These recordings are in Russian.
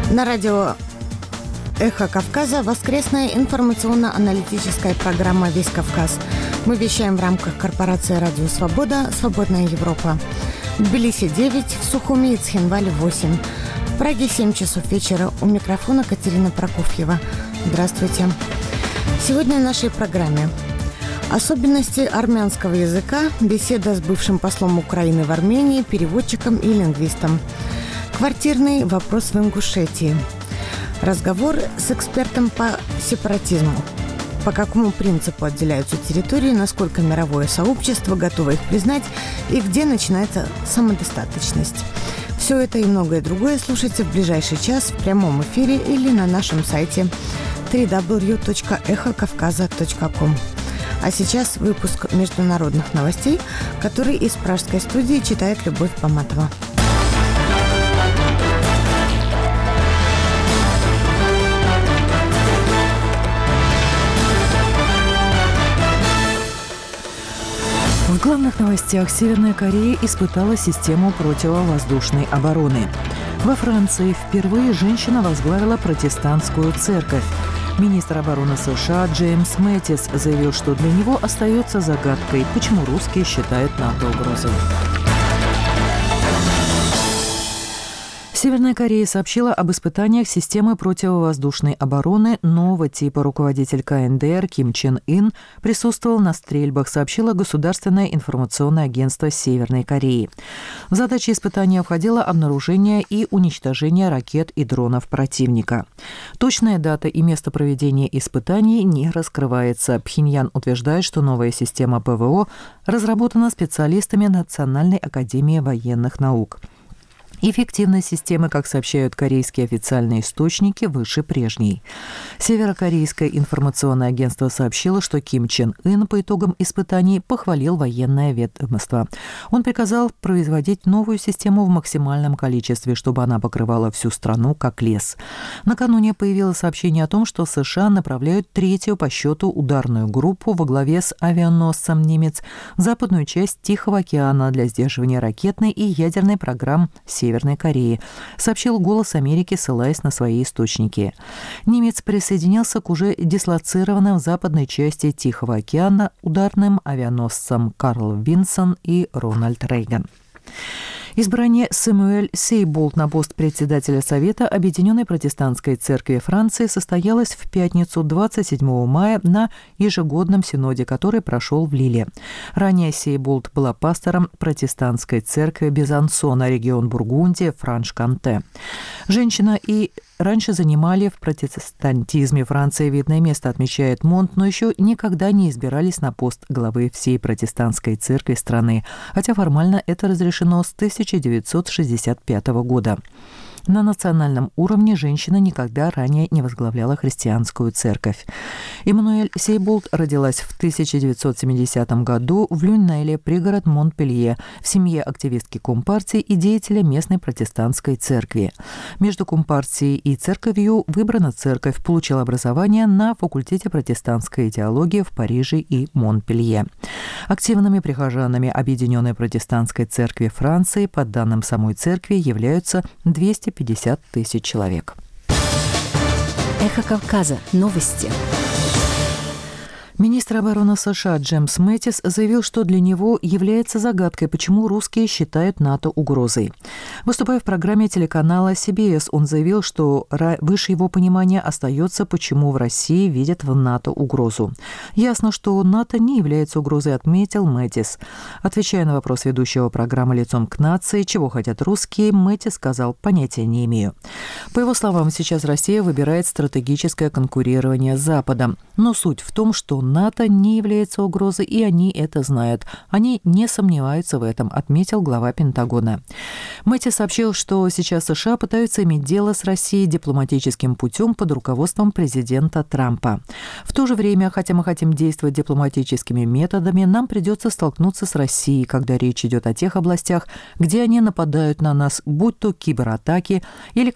На радио «Эхо Кавказа» воскресная информационно-аналитическая программа «Весь Кавказ». Мы вещаем в рамках корпорации «Радио Свобода», «Свободная Европа». В Тбилиси 9, в Сухуми и Цхинвале 8. В Праге 7 часов вечера. У микрофона Катерина Прокофьева. Здравствуйте. Сегодня в нашей программе особенности армянского языка, беседа с бывшим послом Украины в Армении, переводчиком и лингвистом. Квартирный вопрос в Ингушетии. Разговор с экспертом по сепаратизму. По какому принципу отделяются территории, насколько мировое сообщество готово их признать и где начинается самодостаточность. Все это и многое другое слушайте в ближайший час в прямом эфире или на нашем сайте www.эхокавказа.ком. А сейчас выпуск международных новостей, который из пражской студии читает Любовь Поматова. В главных новостях Северная Корея испытала систему противовоздушной обороны. Во Франции впервые женщина возглавила протестантскую церковь. Министр обороны США Джеймс Мэттис заявил, что для него остается загадкой, почему русские считают НАТО угрозой. Северная Корея сообщила об испытаниях системы противовоздушной обороны нового типа. Руководитель КНДР Ким Чен Ын присутствовал на стрельбах, сообщило Государственное информационное агентство Северной Кореи. В задачи испытания входило обнаружение и уничтожение ракет и дронов противника. Точная дата и место проведения испытаний не раскрывается. Пхеньян утверждает, что новая система ПВО разработана специалистами Национальной академии военных наук. Эффективность системы, как сообщают корейские официальные источники, выше прежней. Северокорейское информационное агентство сообщило, что Ким Чен Ын по итогам испытаний похвалил военное ведомство. Он приказал производить новую систему в максимальном количестве, чтобы она покрывала всю страну как лес. Накануне появилось сообщение о том, что США направляют третью по счету ударную группу во главе с авианосцем «Немец» в западную часть Тихого океана для сдерживания ракетной и ядерной программ Северной Кореи, сообщил «Голос Америки», ссылаясь на свои источники. Немец присоединился к уже дислоцированным в западной части Тихого океана ударным авианосцам «Карл Винсон» и «Рональд Рейган». Избрание Сэмюэль Сейболт на пост председателя Совета Объединенной протестантской церкви Франции состоялось в пятницу 27 мая на ежегодном синоде, который прошел в Лиле. Ранее Сейболт была пастором протестантской церкви Безансона, регион Бургундия, Франш-Конте. Женщина и раньше занимали в протестантизме Франции видное место, отмечает Монт, но еще никогда не избирались на пост главы всей протестантской церкви страны, хотя формально это разрешено с 1965 года. На национальном уровне женщина никогда ранее не возглавляла христианскую церковь. Эммануэль Сейболт родилась в 1970 году в Люннеле, пригород Монпелье, в семье активистки Компартии и деятеля местной протестантской церкви. Между Компартией и церковью выбрана церковь, получила образование на факультете протестантской теологии в Париже и Монпелье. Активными прихожанами Объединенной протестантской церкви Франции, по данным самой церкви, являются 250 тысяч человек. Эхо Кавказа. Новости. Министр обороны США Джеймс Мэттис заявил, что для него является загадкой, почему русские считают НАТО угрозой. Выступая в программе телеканала CBS, он заявил, что выше его понимания остается, почему в России видят в НАТО угрозу. Ясно, что НАТО не является угрозой, отметил Мэттис. Отвечая на вопрос ведущего программы «Лицом к нации», чего хотят русские, Мэттис сказал: понятия не имею. По его словам, сейчас Россия выбирает стратегическое конкурирование с Западом. Но суть в том, что НАТО не является угрозой, и они это знают. Они не сомневаются в этом, отметил глава Пентагона. Мэттис сообщил, что сейчас США пытаются иметь дело с Россией дипломатическим путем под руководством президента Трампа. В то же время, хотя мы хотим действовать дипломатическими методами, нам придется столкнуться с Россией, когда речь идет о тех областях, где они нападают на нас, будь то кибератаки или когда они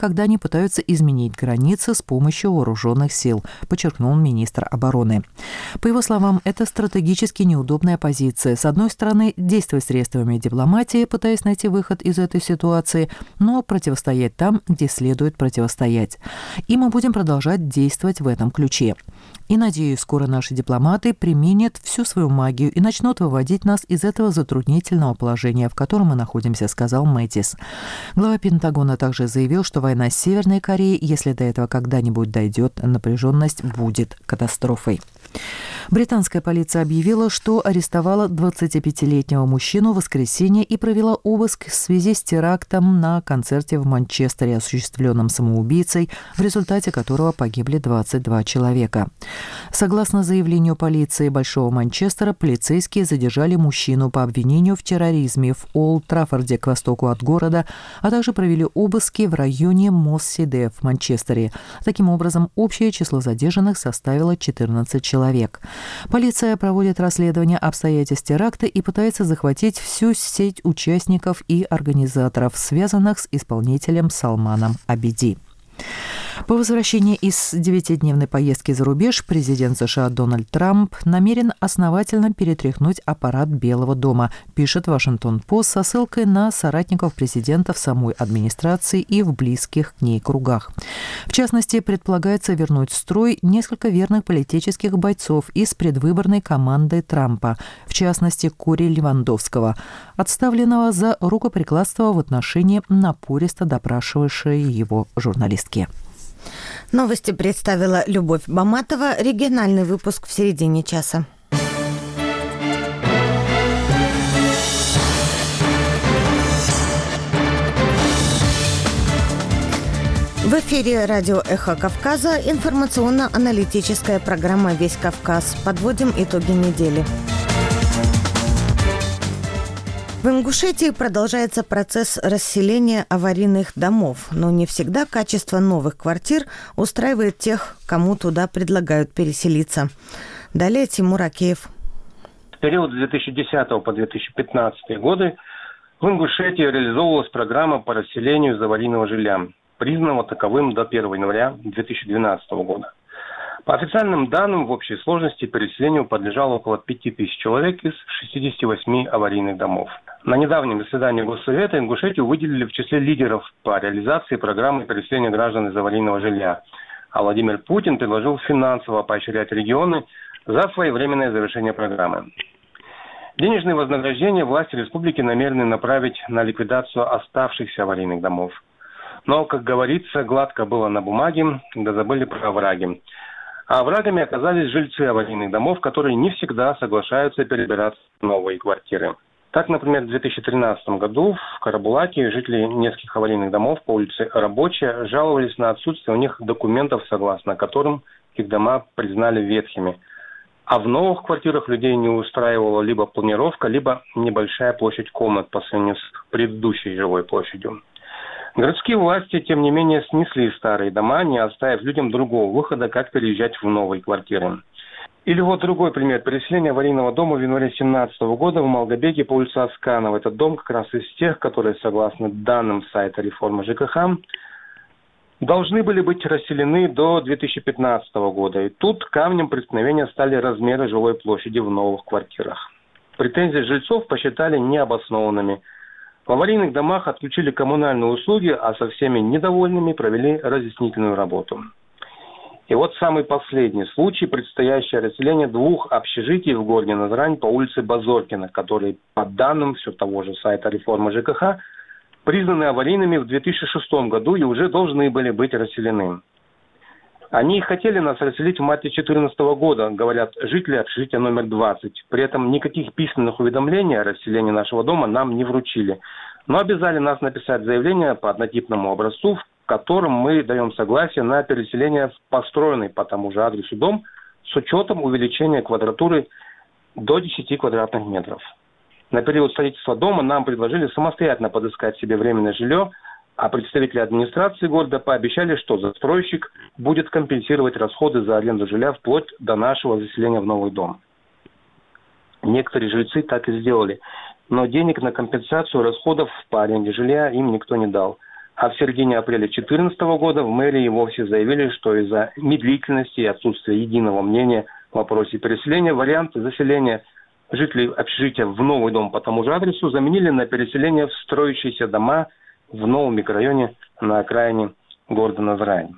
пытаются изменить границы с помощью вооруженных сил, подчеркнул министр обороны. По его словам, это стратегически неудобная позиция. С одной стороны, действовать средствами дипломатии, пытаясь найти выход из этой ситуации, но противостоять там, где следует противостоять. И мы будем продолжать действовать в этом ключе. И, надеюсь, скоро наши дипломаты применят всю свою магию и начнут выводить нас из этого затруднительного положения, в котором мы находимся, сказал Мэтис. Глава Пентагона также заявил, что война с Северной Кореей, если до этого когда-нибудь дойдет, напряженность будет катастрофой. Британская полиция объявила, что арестовала 25-летнего мужчину в воскресенье и провела обыск в связи с терактом на концерте в Манчестере, осуществленном самоубийцей, в результате которого погибли 22 человека. Согласно заявлению полиции Большого Манчестера, полицейские задержали мужчину по обвинению в терроризме в Олд-Траффорде к востоку от города, а также провели обыски в районе Мосс-Сиде в Манчестере. Таким образом, общее число задержанных составило 14 человек. Полиция проводит расследование обстоятельств теракта и пытается захватить всю сеть участников и организаторов, связанных с исполнителем Салманом Абеди. По возвращении из 9-дневной поездки за рубеж президент США Дональд Трамп намерен основательно перетряхнуть аппарат Белого дома, пишет Вашингтон-Пост со ссылкой на соратников президента в самой администрации и в близких к ней кругах. В частности, предполагается вернуть в строй несколько верных политических бойцов из предвыборной команды Трампа, в частности, Кори Левандовского, отставленного за рукоприкладство в отношении напористо допрашивавшей его журналистки. Новости представила Любовь Баматова. Региональный выпуск в середине часа. В эфире радио «Эхо Кавказа» информационно-аналитическая программа «Весь Кавказ». Подводим итоги недели. В Ингушетии продолжается процесс расселения аварийных домов, но не всегда качество новых квартир устраивает тех, кому туда предлагают переселиться. Далее Тимур Акеев. В период с 2010 по 2015 годы в Ингушетии реализовывалась программа по расселению из аварийного жилья, признанного таковым до 1 января 2012 года. По официальным данным, в общей сложности переселению подлежало около 5000 человек из 68 аварийных домов. На недавнем заседании Госсовета Ингушетию выделили в числе лидеров по реализации программы переселения граждан из аварийного жилья. А Владимир Путин предложил финансово поощрять регионы за своевременное завершение программы. Денежные вознаграждения власти республики намерены направить на ликвидацию оставшихся аварийных домов. Но, как говорится, гладко было на бумаге, да забыли про овраги. А оврагами оказались жильцы аварийных домов, которые не всегда соглашаются перебираться в новые квартиры. Так, например, в 2013 году в Карабулаке жители нескольких аварийных домов по улице Рабочая жаловались на отсутствие у них документов, согласно которым их дома признали ветхими. А в новых квартирах людей не устраивала либо планировка, либо небольшая площадь комнат по сравнению с предыдущей жилой площадью. Городские власти, тем не менее, снесли старые дома, не оставив людям другого выхода, как переезжать в новые квартиры. Или вот другой пример. Переселение аварийного дома в январе 2017 года в Малгобеке по улице Асканова. Этот дом как раз из тех, которые, согласно данным сайта реформы ЖКХ, должны были быть расселены до 2015 года. И тут камнем преткновения стали размеры жилой площади в новых квартирах. Претензии жильцов посчитали необоснованными. В аварийных домах отключили коммунальные услуги, а со всеми недовольными провели разъяснительную работу. И вот самый последний случай – предстоящее расселение 2 общежитий в городе Назрань по улице Базоркина, которые, по данным все того же сайта реформы ЖКХ, признаны аварийными в 2006 году и уже должны были быть расселены. Они хотели нас расселить в марте 2014 года, говорят жители общежития номер 20. При этом никаких письменных уведомлений о расселении нашего дома нам не вручили. Но обязали нас написать заявление по однотипному образцу, в котором мы даем согласие на переселение в построенный по тому же адресу дом с учетом увеличения квадратуры до 10 квадратных метров. На период строительства дома нам предложили самостоятельно подыскать себе временное жилье, а представители администрации города пообещали, что застройщик будет компенсировать расходы за аренду жилья вплоть до нашего заселения в новый дом. Некоторые жильцы так и сделали, но денег на компенсацию расходов по аренде жилья им никто не дал. А в середине апреля 2014 года в мэрии вовсе заявили, что из-за медлительности и отсутствия единого мнения в вопросе переселения варианты заселения жителей общежития в новый дом по тому же адресу заменили на переселение в строящиеся дома в новом микрорайоне на окраине города Назрань.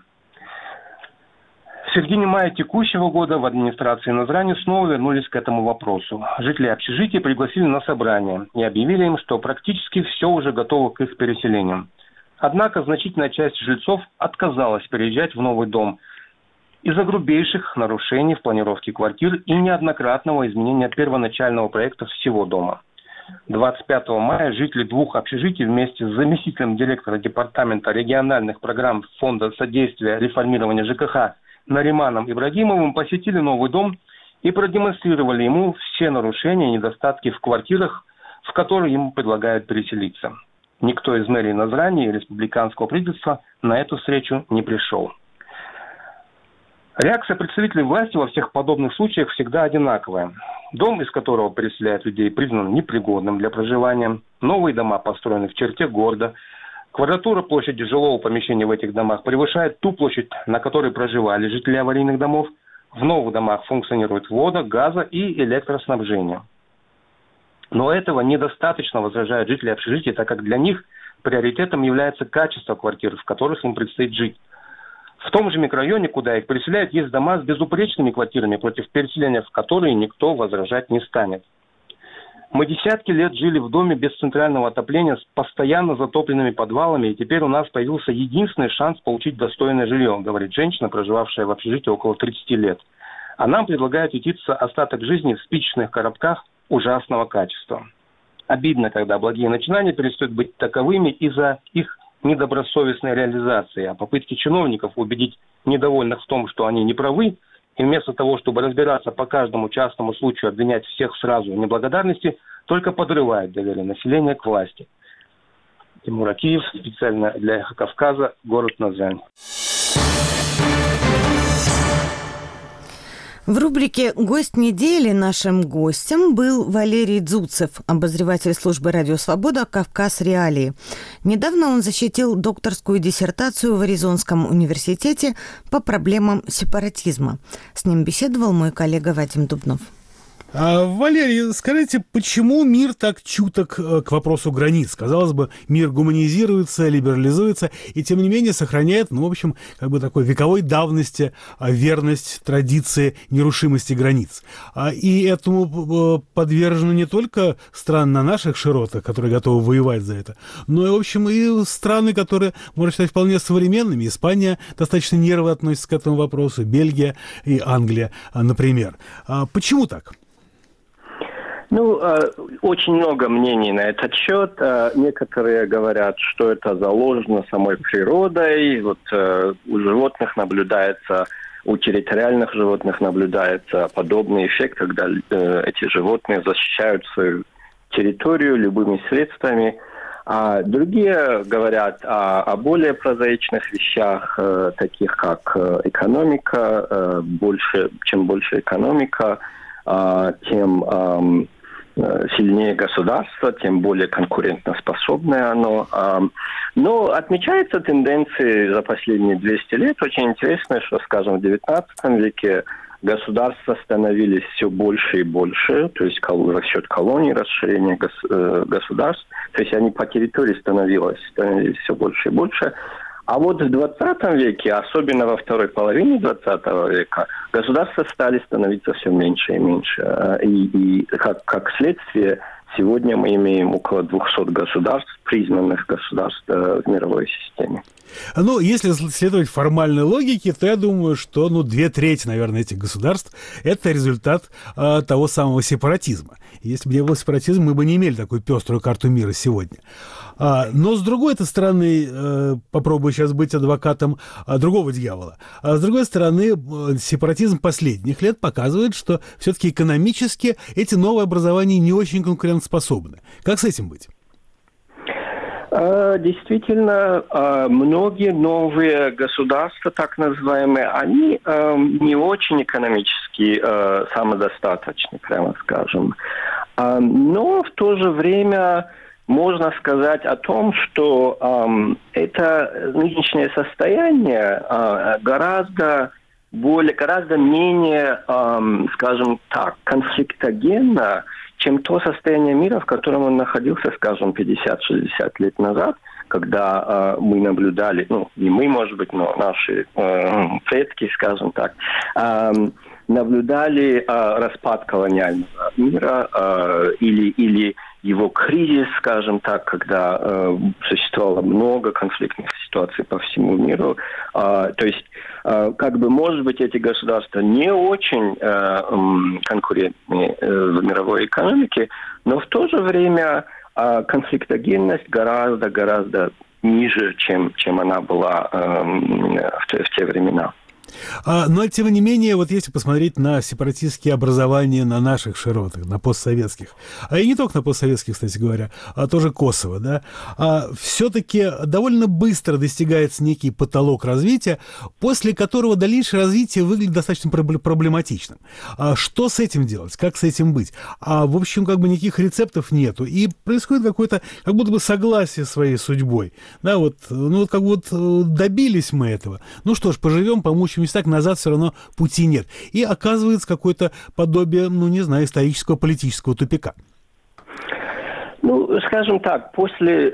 В середине мая текущего года в администрации Назрани снова вернулись к этому вопросу. Жители общежития пригласили на собрание и объявили им, что практически все уже готово к их переселению. Однако значительная часть жильцов отказалась переезжать в новый дом из-за грубейших нарушений в планировке квартир и неоднократного изменения первоначального проекта всего дома. 25 мая жители двух общежитий вместе с заместителем директора департамента региональных программ Фонда содействия реформирования ЖКХ Нариманом Ибрагимовым посетили новый дом и продемонстрировали ему все нарушения и недостатки в квартирах, в которые ему предлагают переселиться. Никто из мэрии Назрани и республиканского правительства на эту встречу не пришел. Реакция представителей власти во всех подобных случаях всегда одинаковая. Дом, из которого переселяют людей, признан непригодным для проживания. Новые дома построены в черте города. Квадратура площади жилого помещения в этих домах превышает ту площадь, на которой проживали жители аварийных домов. В новых домах функционирует вода, газа и электроснабжение. Но этого недостаточно, возражают жители общежития, так как для них приоритетом является качество квартир, в которых им предстоит жить. В том же микрорайоне, куда их переселяют, есть дома с безупречными квартирами, против переселения в которые никто возражать не станет. Мы десятки лет жили в доме без центрального отопления с постоянно затопленными подвалами, и теперь у нас появился единственный шанс получить достойное жилье, говорит женщина, проживавшая в общежитии около 30 лет. А нам предлагают ютиться остаток жизни в спичечных коробках ужасного качества. Обидно, когда благие начинания перестают быть таковыми из-за их недобросовестной реализации, а попытки чиновников убедить недовольных в том, что они не правы, и вместо того, чтобы разбираться по каждому частному случаю, обвинять всех сразу в неблагодарности, только подрывают доверие населения к власти. Тимур Акиев, специально для «Эхо Кавказа», город Назрань. В рубрике «Гость недели» нашим гостем был Валерий Дзуцев, обозреватель службы «Радио Свобода» «Кавказ. Реалии». Недавно он защитил докторскую диссертацию в Аризонском университете по проблемам сепаратизма. С ним беседовал мой коллега Вадим Дубнов. Валерий, скажите, почему мир так чуток к вопросу границ? Казалось бы, мир гуманизируется, либерализуется, и тем не менее сохраняет, такой вековой давности верность традиции нерушимости границ. И этому подвержены не только страны на наших широтах, которые готовы воевать за это, но и, в общем, и страны, которые, можно считать, вполне современными. Испания достаточно нервно относится к этому вопросу, Бельгия и Англия, например. Почему так? Очень много мнений на этот счет. Некоторые говорят, что это заложено самой природой. У животных наблюдается, у территориальных животных наблюдается подобный эффект, когда эти животные защищают свою территорию любыми средствами. А другие говорят о более прозаичных вещах, таких как экономика. Чем больше экономика, тем сильнее государство, тем более конкурентоспособное оно. Но отмечаются тенденции за последние 200 лет. Очень интересно, что, скажем, в XIX веке государства становились все больше и больше, то есть за счет колоний, расширения государств. То есть они по территории становились все больше и больше. А в 20 веке, особенно во второй половине 20 века, государства стали становиться все меньше и меньше. И как следствие, сегодня мы имеем около 200 государств, признанных государств в мировой системе. Если следовать формальной логике, то я думаю, что 2/3, наверное, этих государств – это результат того самого сепаратизма. Если бы не было сепаратизма, мы бы не имели такую пеструю карту мира сегодня. Но, с другой стороны, попробую сейчас быть адвокатом другого дьявола. С другой стороны, сепаратизм последних лет показывает, что все-таки экономически эти новые образования не очень конкурентоспособны. Как с этим быть? Действительно, многие новые государства, так называемые, они не очень экономически самодостаточны, прямо скажем. Но в то же время можно сказать о том, что это нынешнее состояние гораздо менее, скажем так, конфликтогенно, чем то состояние мира, в котором он находился, скажем, 50-60 лет назад, когда мы наблюдали, не мы, может быть, но наши предки, скажем так, наблюдали распад колониального мира или его кризис, скажем так, когда существовало много конфликтных ситуаций по всему миру. То есть, может быть, эти государства не очень конкурентны в мировой экономике, но в то же время конфликтогенность гораздо ниже, чем она была в те времена. Но, тем не менее, вот если посмотреть на сепаратистские образования на наших широтах, на постсоветских, и не только на постсоветских, кстати говоря, а тоже Косово, да, все-таки довольно быстро достигается некий потолок развития, после которого дальнейшее развитие выглядит достаточно проблематичным. Что с этим делать? Как с этим быть? В общем, никаких рецептов нету, и происходит какое-то, как будто бы согласие своей судьбой. Да, добились мы этого. Ну что ж, поживем, помучимся, так назад все равно пути нет. И оказывается какое-то подобие, исторического политического тупика. Скажем так, после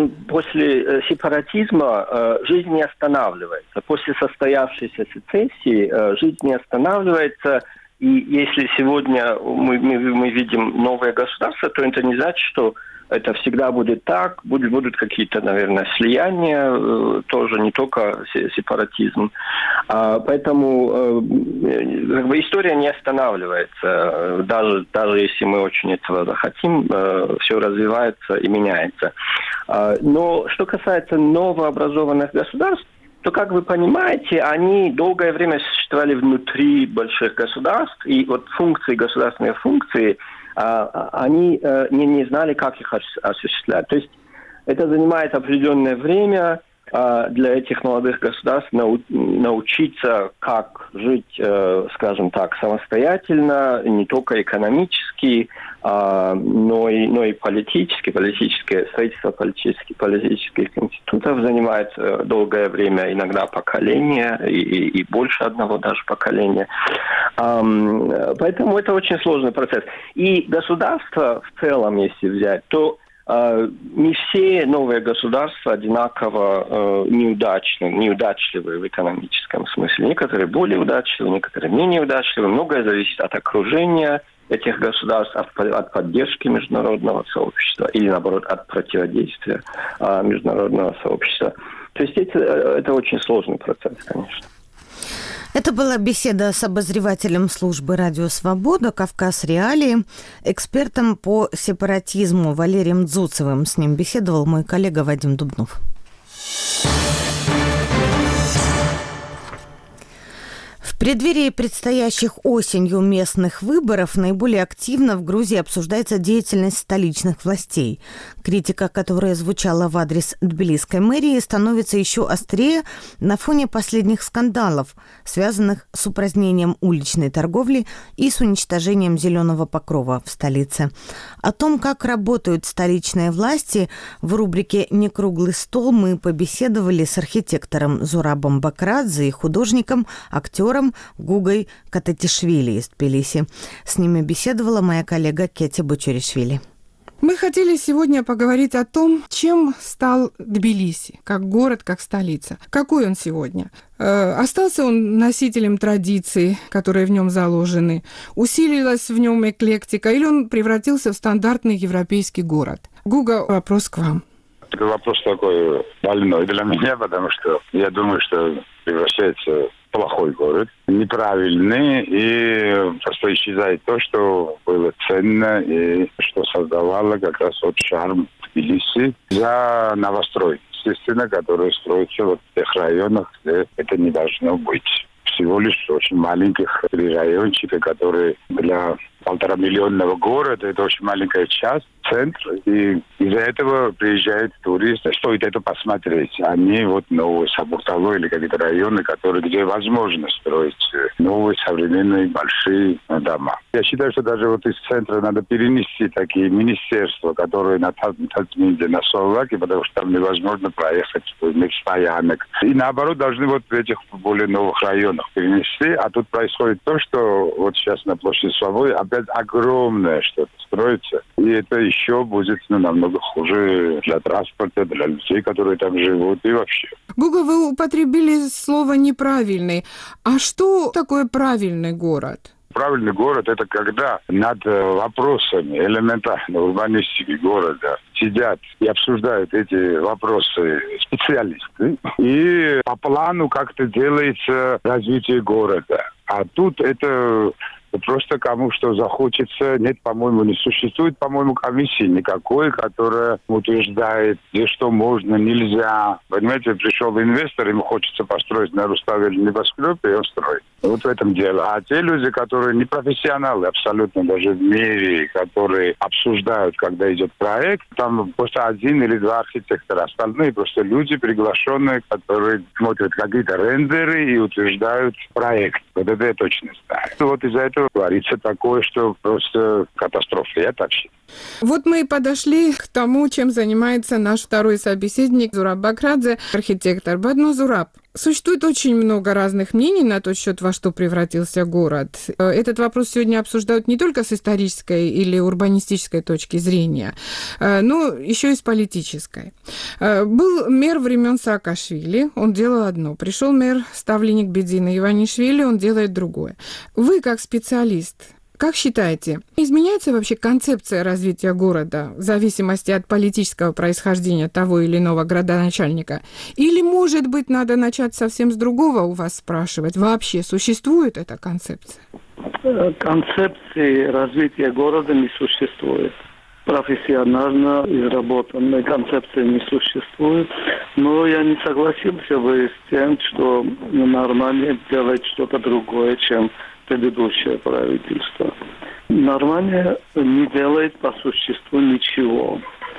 сепаратизма жизнь не останавливается. После состоявшейся сецессии жизнь не останавливается. И если сегодня мы видим новое государство, то это не значит, что это всегда будет так, будут какие-то, наверное, слияния, тоже не только сепаратизм. Поэтому история не останавливается. Даже если мы очень этого захотим, все развивается и меняется. Но что касается новообразованных государств, то, как вы понимаете, они долгое время существовали внутри больших государств, и государственные функции, они не знали, как их осуществлять. То есть это занимает определенное время для этих молодых государств научиться, как жить, скажем так, самостоятельно, не только экономически, но и политическое строительство политических институтов занимает долгое время, иногда поколение, и больше одного даже поколения. Поэтому это очень сложный процесс. И государство в целом, если взять, то не все новые государства одинаково неудачливы в экономическом смысле. Некоторые более удачливы, некоторые менее удачливы. Многое зависит от окружения этих государств, от поддержки международного сообщества или, наоборот, от противодействия международного сообщества. То есть это очень сложный процесс, конечно. Это была беседа с обозревателем службы «Радио Свобода» «Кавказ. Реалии», экспертом по сепаратизму Валерием Дзуцевым. С ним беседовал мой коллега Вадим Дубнов. В преддверии предстоящих осенью местных выборов наиболее активно в Грузии обсуждается деятельность столичных властей. Критика, которая звучала в адрес тбилисской мэрии, становится еще острее на фоне последних скандалов, связанных с упразднением уличной торговли и с уничтожением зеленого покрова в столице. О том, как работают столичные власти, в рубрике «Некруглый стол» мы побеседовали с архитектором Зурабом Бакрадзе и художником, актером Гугой Кататишвили из Тбилиси. С ними беседовала моя коллега Кетти Бучуришвили. Мы хотели сегодня поговорить о том, чем стал Тбилиси, как город, как столица. Какой он сегодня? Остался он носителем традиций, которые в нем заложены? Усилилась в нем эклектика? Или он превратился в стандартный европейский город? Гуга, вопрос к вам. Это вопрос такой больной для меня, потому что я думаю, что превращается в плохой город, неправильный, и просто исчезает то, что было ценно и что создавало как раз шарм Тбилиси за новострой, естественно, который строится в тех районах, где это не должно быть. Всего лишь очень маленьких райончиков, которые для 1,5-миллионного города, это очень маленькая часть, центр, и из-за этого приезжают туристы. Стоит это посмотреть. Они вот новые Сабуртало или какие-то районы, где возможно строить новые, современные, большие дома. Я считаю, что даже вот из центра надо перенести такие министерства, которые на Татмиде, на Словакии, потому что там невозможно проехать без стоянок. И наоборот, должны вот в этих более новых районах перенести. А тут происходит то, что вот сейчас на площади Свободы опять огромное что-то строится. И это еще будет намного хуже для транспорта, для людей, которые там живут и вообще. Гуга, вы употребили слово «неправильный». А что такое правильный город? Правильный город – это когда над вопросами элементарной урбанистики города сидят и обсуждают эти вопросы специалисты. И по плану как-то делается развитие города. А тут это просто кому что захочется. Нет, по-моему, не существует, по-моему, комиссии никакой, которая утверждает, где что можно, нельзя. Понимаете, пришел инвестор, ему хочется построить на Руставеле небоскреб, и он строит. Вот в этом дело. А те люди, которые не профессионалы абсолютно даже в мире, которые обсуждают, когда идет проект, там просто 1 или 2 архитектора. Остальные просто люди, приглашенные, которые смотрят какие-то рендеры и утверждают проект. Вот это я точно знаю. Вот из-за этого творится такое, что просто катастрофа. Я так считаю. Вот мы и подошли к тому, чем занимается наш второй собеседник Зураб Бакрадзе, архитектор. Бадно Зураб, существует очень много разных мнений на тот счет, во что превратился город. Этот вопрос сегодня обсуждают не только с исторической или урбанистической точки зрения, но еще и с политической. Был мэр времен Саакашвили, он делал одно. Пришел мэр, ставленник Бедзина Иванишвили, он делает другое. Вы, как специалист, как считаете, изменяется вообще концепция развития города в зависимости от политического происхождения того или иного градоначальника? Или, может быть, надо начать совсем с другого у вас спрашивать? Вообще существует эта концепция? Концепции развития города не существует. Профессионально изработанной концепции не существует. Но я не согласился бы с тем, что нормально делать что-то другое, чем предыдущее правительство. Нормально не делает по существу ничего.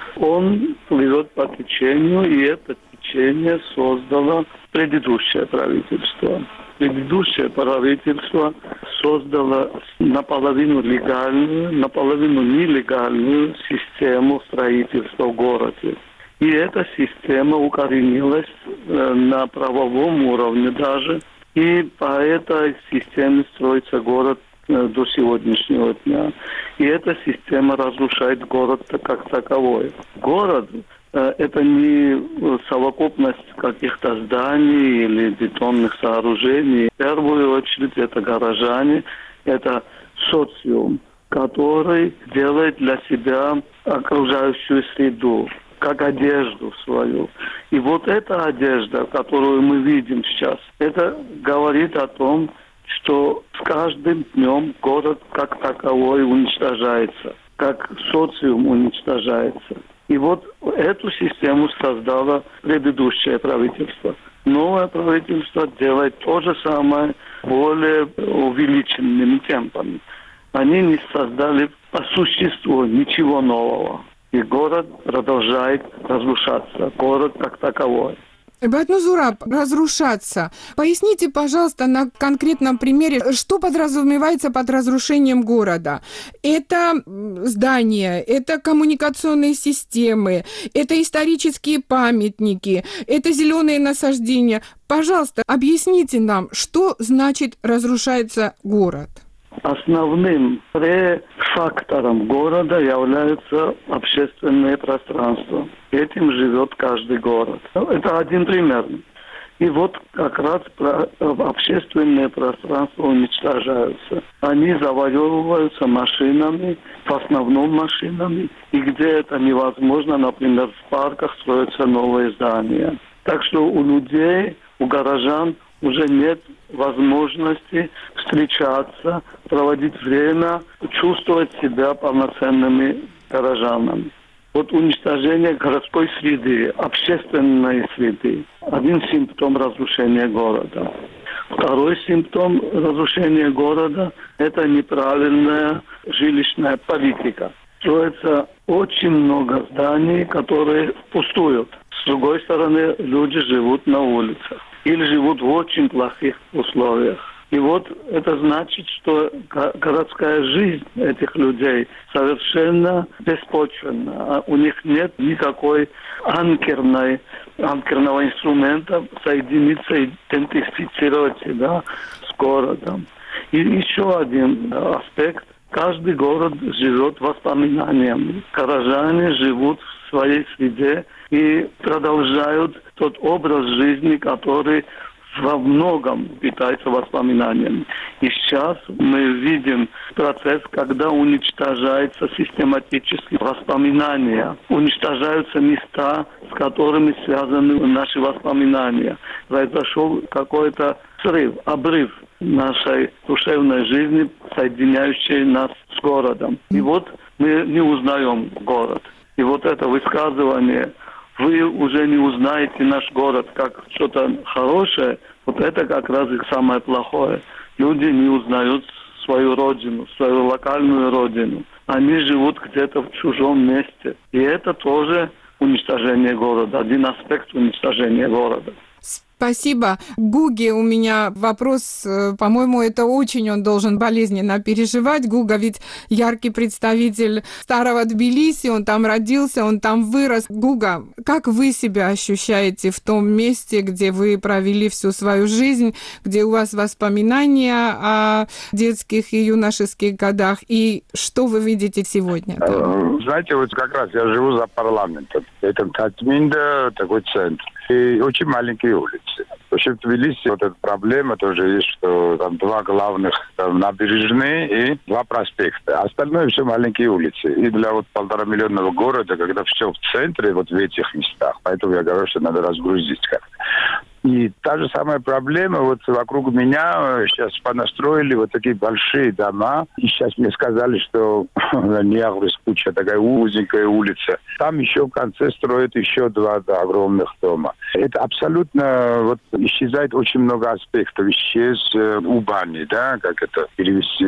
Он плывет по течению, и это течение создало предыдущее правительство. Предыдущее правительство создало наполовину легальную, наполовину нелегальную систему строительства в городе. И эта система укоренилась на правовом уровне даже. И по этой системе строится город до сегодняшнего дня. И эта система разрушает город как таковой. Город – это не совокупность каких-то зданий или бетонных сооружений. В первую очередь это горожане, это социум, который делает для себя окружающую среду, как одежду свою. И вот эта одежда, которую мы видим сейчас, это говорит о том, что с каждым днем город как таковой уничтожается, как социум уничтожается. И вот эту систему создало предыдущее правительство. Новое правительство делает то же самое более увеличенными темпами. Они не создали по существу ничего нового. И город продолжает разрушаться. Город как таковой. Бадно Зураб, разрушаться. Поясните, пожалуйста, на конкретном примере, что подразумевается под разрушением города. Это здания, это коммуникационные системы, это исторические памятники, это зеленые насаждения. Пожалуйста, объясните нам, что значит разрушается город. Основным фактором города является общественное пространство. Этим живет каждый город. Это один пример. И вот как раз общественные пространства уничтожаются. Они завоевываются машинами, в основном машинами. И где это невозможно, например, в парках строятся новые здания. Так что у людей, у горожан уже нет возможности встречаться, проводить время, чувствовать себя полноценными горожанами. Вот уничтожение городской среды, общественной среды – один симптом разрушения города. Второй симптом разрушения города – это неправильное жилищная политика. Строится очень много зданий, которые пустуют. С другой стороны, люди живут на улицах или живут в очень плохих условиях. И вот это значит, что городская жизнь этих людей совершенно беспочвенна. У них нет никакой анкерного инструмента соединиться, идентифицировать себя с городом. И еще один аспект. Каждый город живет воспоминаниями. Горожане живут в своей среде и продолжают тот образ жизни, который во многом питается воспоминаниями. И сейчас мы видим процесс, когда уничтожаются систематически воспоминания, уничтожаются места, с которыми связаны наши воспоминания. Произошел какой-то срыв, обрыв нашей душевной жизни, соединяющей нас с городом. И вот мы не узнаем город. И вот это высказывание «вы уже не узнаете наш город как что-то хорошее», вот это как раз и самое плохое. Люди не узнают свою родину, свою локальную родину. Они живут где-то в чужом месте. И это тоже уничтожение города, один аспект уничтожения города. Спасибо. Гуге у меня вопрос, по-моему, это очень он должен болезненно переживать. Гуга ведь яркий представитель старого Тбилиси, он там родился, он там вырос. Гуга, как вы себя ощущаете в том месте, где вы провели всю свою жизнь, где у вас воспоминания о детских и юношеских годах, и что вы видите сегодня? Знаете, вот как раз я живу за парламентом. Это Татминда, такой центр. И очень маленькие улицы. Вообще в Тбилиси вот эта проблема тоже есть, что там два главных там, набережные и два проспекта. Остальное все маленькие улицы. И для вот 1,5-миллионного города, когда все в центре, вот в этих местах, поэтому я говорю, что надо разгрузить как-то. И та же самая проблема, вот вокруг меня сейчас понастроили вот такие большие дома. И сейчас мне сказали, что Ниагрис-Куча, такая узенькая улица. Там еще в конце строят еще два огромных дома. Это абсолютно вот исчезает очень много аспектов. Исчез Убани, да, как это перевести,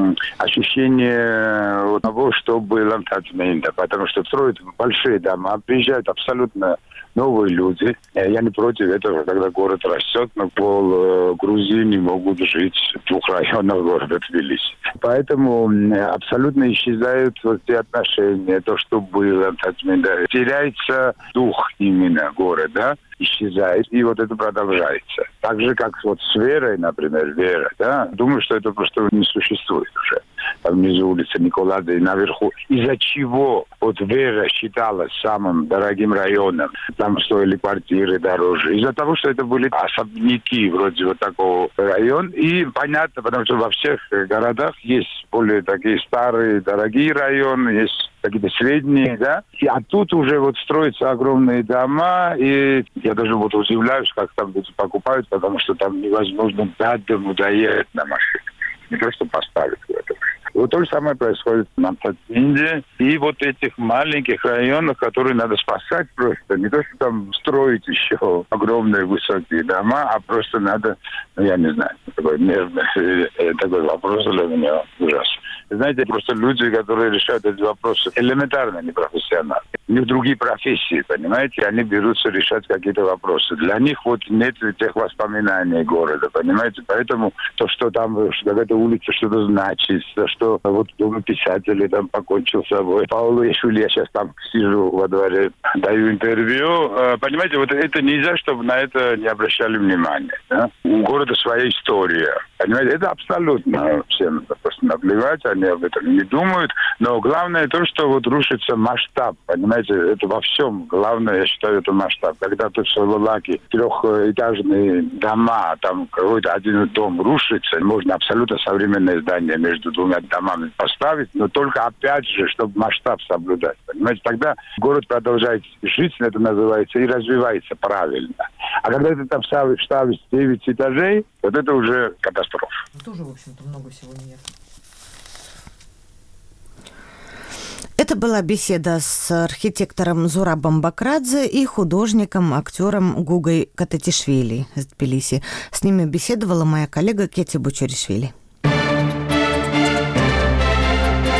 ощущение вот того, что было в Татминде. Потому что строят большие дома, приезжают абсолютно новые люди. Я не против этого, когда город растет, но пол Грузии могут жить в 2 районах города Тбилиси. Поэтому абсолютно исчезают вот те отношения, то, что было в Татминде. Теряется дух именно города, исчезает, и вот это продолжается. Так же, как вот с верой, например, вера, да, думаю, что это просто не существует уже. Там внизу улица Николадзе и наверху. Из-за чего вот вера считалась самым дорогим районом. Там стоили квартиры дороже. Из-за того, что это были особняки вроде вот такого района. И понятно, потому что во всех городах есть более такие старые, дорогие районы, есть какие-то средние, да. А тут уже вот строятся огромные дома, и я даже вот удивляюсь, как там люди покупают, потому что там невозможно до дому доехать на машине. Не то, что поставить в этом. Вот то же самое происходит на Татминде и вот этих маленьких районах, которые надо спасать просто. Не то, что там строить еще огромные высокие дома, а просто надо, я не знаю, такой нервный такой вопрос для меня ужасный. Знаете, просто люди, которые решают эти вопросы, элементарно непрофессионально. У них другие профессии, понимаете? Они берутся решать какие-то вопросы. Для них вот нет тех воспоминаний города, понимаете? Поэтому то, что там, что какая-то улица что-то значит, что вот Дом писателей там покончил с собой. Пауло Ишули, я сейчас там сижу во дворе, даю интервью. Понимаете, вот это нельзя, чтобы на это не обращали внимания. Да? У города своя история. Понимаете, это абсолютно всем просто наплевать, они об этом не думают. Но главное то, что вот рушится масштаб. Понимаете, это во всем. Главное, я считаю, это масштаб. Когда тут в Сололаке 3-этажные дома, там какой-то один дом рушится, можно абсолютно современное здание между 2 домами поставить, но только опять же, чтобы масштаб соблюдать. Понимаете, тогда город продолжает жить, это называется, и развивается правильно. А когда ты там ставишь 9 этажей, вот это уже катастрофа. Тоже, в общем-то, много всего нет. Это была беседа с архитектором Зурабом Бакрадзе и художником, актером Гугой Кататишвили из Тбилиси. С ними беседовала моя коллега Кетти Бучуришвили.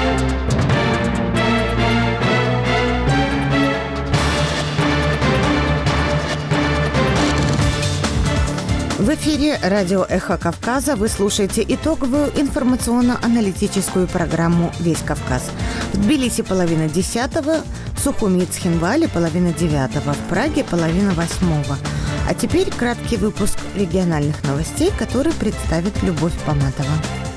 эфире радио «Эхо Кавказа». Вы слушаете итоговую информационно-аналитическую программу «Весь Кавказ». В Тбилиси 9:30, в Сухуми, Цхинвале 9:30, в Праге 7:30. А теперь краткий выпуск региональных новостей, который представит Любовь Поматова.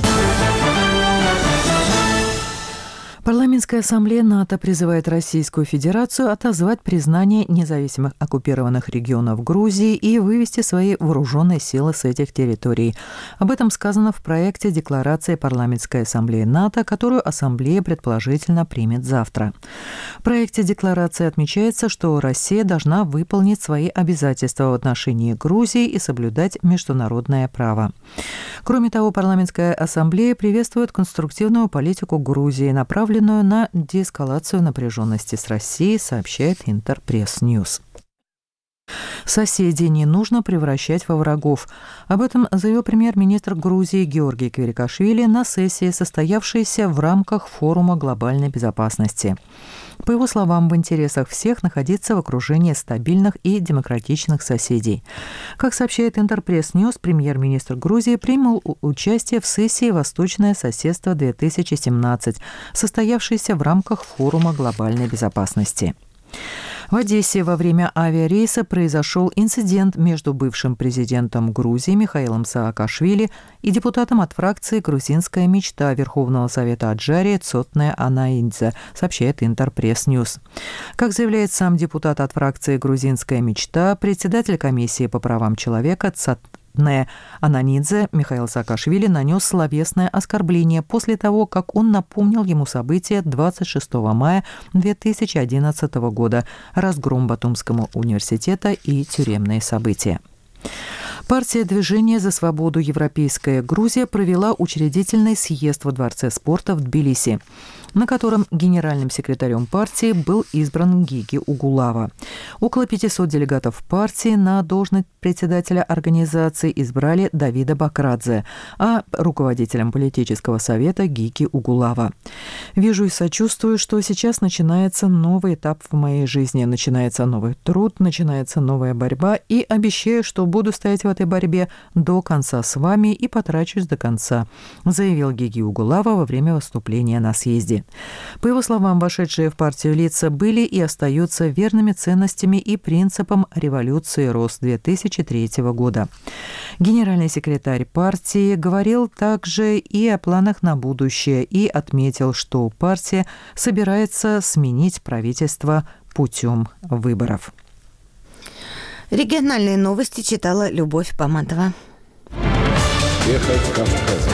Парламентская ассамблея НАТО призывает Российскую Федерацию отозвать признание независимых оккупированных регионов Грузии и вывести свои вооруженные силы с этих территорий. Об этом сказано в проекте декларации Парламентской ассамблеи НАТО, которую ассамблея предположительно примет завтра. В проекте декларации отмечается, что Россия должна выполнить свои обязательства в отношении Грузии и соблюдать международное право. Кроме того, Парламентская ассамблея приветствует конструктивную политику Грузии, направленную на деэскалацию напряженности с Россией, сообщает Интерпресс-Ньюс. Соседей не нужно превращать во врагов. Об этом заявил премьер-министр Грузии Георгий Квирикашвили на сессии, состоявшейся в рамках форума глобальной безопасности. По его словам, в интересах всех находиться в окружении стабильных и демократичных соседей. Как сообщает Интерпресс-Ньюс, премьер-министр Грузии принял участие в сессии «Восточное соседство-2017», состоявшейся в рамках форума глобальной безопасности. В Одессе во время авиарейса произошел инцидент между бывшим президентом Грузии Михаилом Саакашвили и депутатом от фракции «Грузинская мечта» Верховного Совета Аджарии Цотне Анаидзе, сообщает Интерпресс-Ньюс. Как заявляет сам депутат от фракции «Грузинская мечта», председатель комиссии по правам человека Цотне Ананидзе, Михаил Саакашвили нанес словесное оскорбление после того, как он напомнил ему события 26 мая 2011 года, разгром Батумского университета и тюремные события. Партия «Движение за свободу. Европейская Грузия» провела учредительный съезд во Дворце спорта в Тбилиси, на котором генеральным секретарем партии был избран Гиги Угулава. Около 500 делегатов партии на должность председателя организации избрали Давида Бакрадзе, а руководителем политического совета Гиги Угулава. «Вижу и сочувствую, что сейчас начинается новый этап в моей жизни, начинается новый труд, начинается новая борьба, и обещаю, что буду стоять в этой борьбе до конца с вами и потрачусь до конца», заявил Гиги Угулава во время выступления на съезде. По его словам, вошедшие в партию лица были и остаются верными ценностями и принципам революции РОС 2003 года. Генеральный секретарь партии говорил также и о планах на будущее и отметил, что партия собирается сменить правительство путем выборов. Региональные новости читала Любовь Поматова. Эхо Кавказа.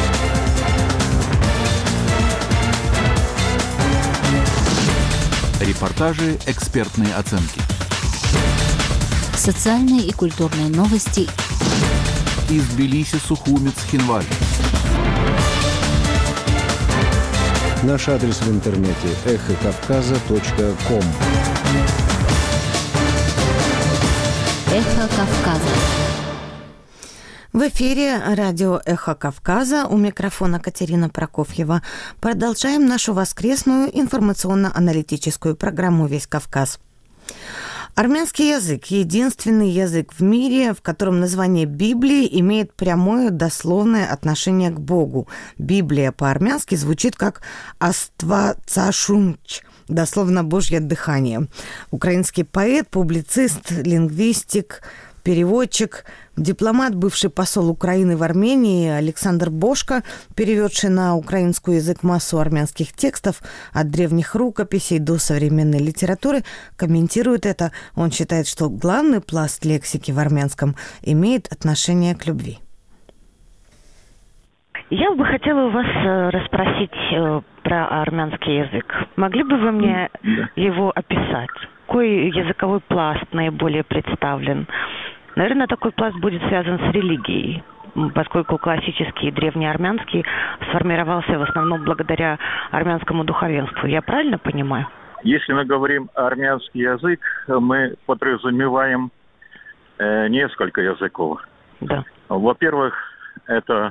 Репортажи, экспертные оценки. Социальные и культурные новости. Из Тбилиси, Сухуми, Цхинвале. Наш адрес в интернете эхокавказа.ком. Эхо Кавказа. В эфире радио «Эхо Кавказа». У микрофона Катерина Прокофьева. Продолжаем нашу воскресную информационно-аналитическую программу «Весь Кавказ». Армянский язык – единственный язык в мире, в котором название Библии имеет прямое дословное отношение к Богу. Библия по-армянски звучит как «Аствацашунч», дословно «Божье дыхание». Украинский поэт, публицист, лингвистик, переводчик, дипломат, бывший посол Украины в Армении Александр Бошко, переведший на украинский язык массу армянских текстов от древних рукописей до современной литературы, комментирует это. Он считает, что главный пласт лексики в армянском имеет отношение к любви. Я бы хотела у вас расспросить про армянский язык. Могли бы вы мне его описать? Какой языковой пласт наиболее представлен? Наверное, такой пласт будет связан с религией, поскольку классический древнеармянский сформировался в основном благодаря армянскому духовенству. Я правильно понимаю? Если мы говорим армянский язык, мы подразумеваем несколько языков. Да. Во-первых, это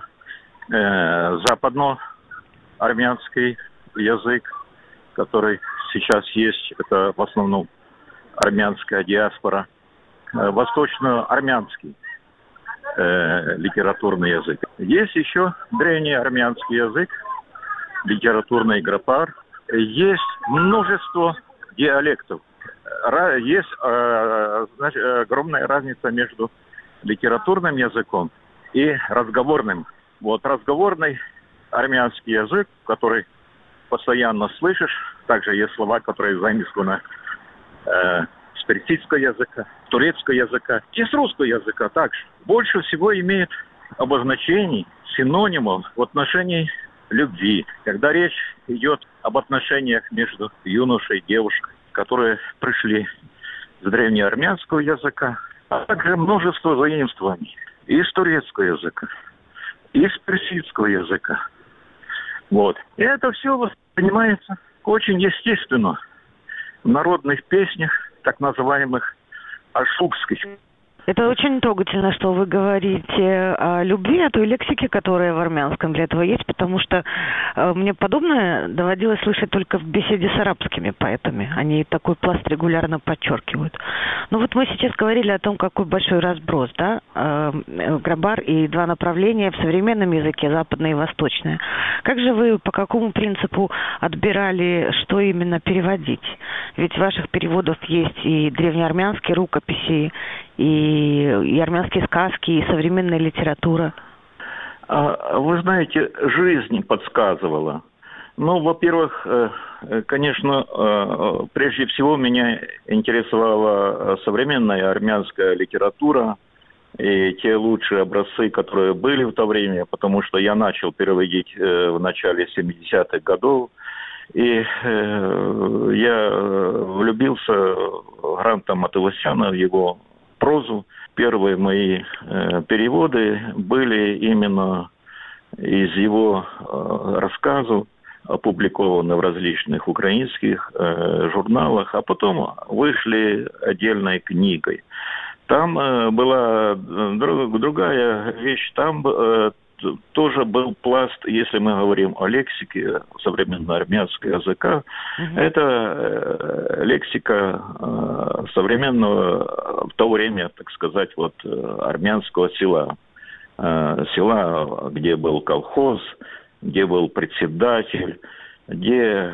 западноармянский язык, который сейчас есть, это в основном армянская диаспора. Восточноармянский. литературный язык. Есть еще древний армянский язык, литературный грапар. Есть множество диалектов. Есть огромная разница между литературным языком и разговорным. Вот разговорный армянский язык, который постоянно слышишь, также есть слова, которые заимствованы с персидского языка, турецкого языка и с русского языка также. Больше всего имеет обозначений, синонимов в отношении любви. Когда речь идет об отношениях между юношей и девушкой, которые пришли с древнеармянского языка, а также множество заимствований из турецкого языка, из персидского языка. Вот. И это все воспринимается очень естественно в народных песнях, так называемых ашукских. Это очень трогательно, что вы говорите о любви, о той лексике, которая в армянском для этого есть, потому что мне подобное доводилось слышать только в беседе с арабскими поэтами. Они такой пласт регулярно подчеркивают. Ну вот мы сейчас говорили о том, какой большой разброс, да, грабар и два направления в современном языке, западное и восточное. Как же вы, по какому принципу отбирали, что именно переводить? Ведь в ваших переводах есть и древнеармянские рукописи, и армянские сказки, и современная литература. Вы знаете, жизнь подсказывала. Ну, во-первых, конечно, прежде всего меня интересовала современная армянская литература и те лучшие образцы, которые были в то время, потому что я начал переводить в начале 70-х годов. И я влюбился в Гранта Матевосяна, в его прозу. Первые мои переводы были именно из его рассказов, опубликованы в различных украинских журналах, а потом вышли отдельной книгой. Там была другая вещь, там тоже был пласт, если мы говорим о лексике современного армянского языка, это лексика современного в то время, так сказать, вот армянского села. Села, где был колхоз, где был председатель, где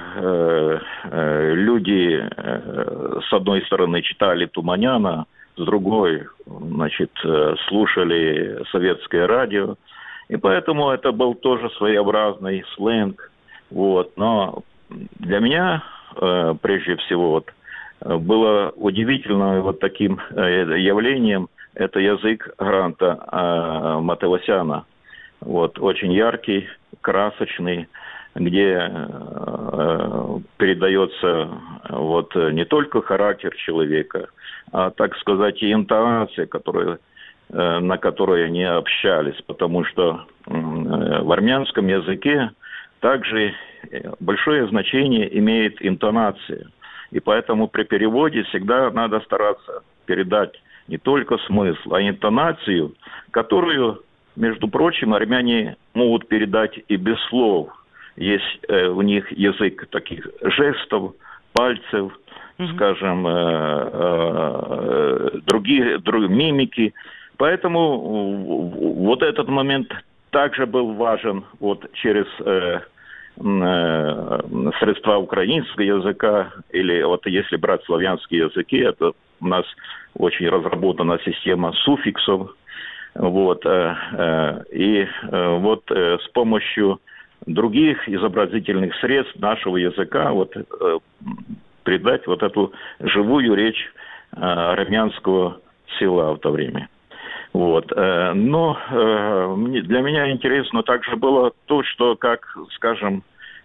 люди с одной стороны читали Туманяна, с другой, значит, слушали советское радио. И поэтому это был тоже своеобразный сленг. Вот. Но для меня, прежде всего, вот, было удивительно вот таким явлением это язык Гранта Матевосяна. Вот, очень яркий, красочный, где передается вот, не только характер человека, а, так сказать, и интонация, на которой они общались, потому что в армянском языке также большое значение имеет интонация. И поэтому при переводе всегда надо стараться передать не только смысл, а интонацию, которую, между прочим, армяне могут передать и без слов. Есть у них язык таких жестов, пальцев, скажем, другие мимики. Поэтому вот этот момент также был важен вот через средства украинского языка, или вот если брать славянские языки, это у нас очень разработана система суффиксов. Вот, и вот с помощью других изобразительных средств нашего языка вот, придать вот эту живую речь армянского села в то время. Вот. Но для меня интересно также было то, что, как, скажем,